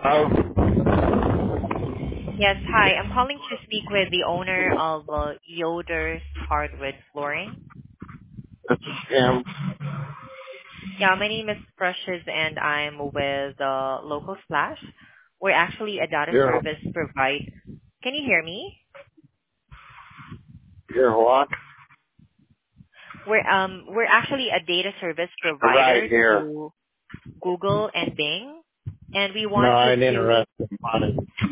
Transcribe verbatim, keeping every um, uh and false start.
Oh, Yes, hi. I'm calling to speak with the owner of uh, Yoder's Hardwood Flooring. this is Jim. Yeah, my name is Precious and I'm with uh, Local Splash. We're actually a data You're, service provide. Can you hear me? you're what? We're um we're actually a data service Right provider here. to Google and Bing, and we No, wanted I ain't to interested in money.